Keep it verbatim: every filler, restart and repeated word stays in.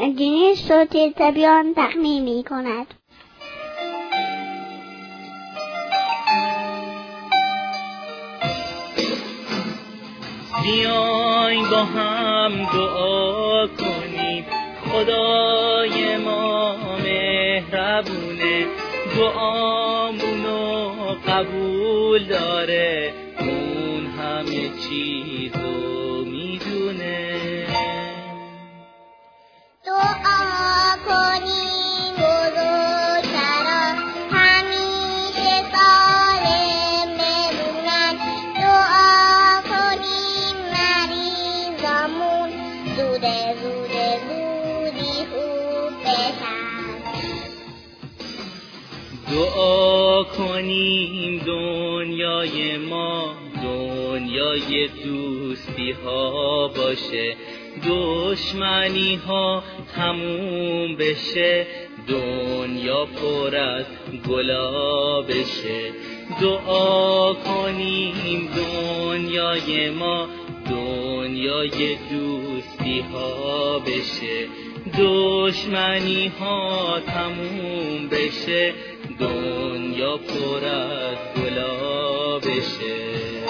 گینه صوت طبیان تقدیم می کند. بیاین با هم دعا کنیم، خدای ما مهربونه، دعامونو قبول داره، اون همه چیزو میدونه. دعا کنیم بزرگترا همیشه سالم بمونن، دعا کنیم مریضامون زوده زوده زودی خوب بشن. دعا کنیم دنیای ما دنیای دوستی ها باشه، دشمنی ها تموم بشه، دنیا پر از گلا بشه. دعا کنیم دنیای ما دنیای دوستی ها بشه، دشمنی ها تموم بشه، دنیا پر از گلا بشه.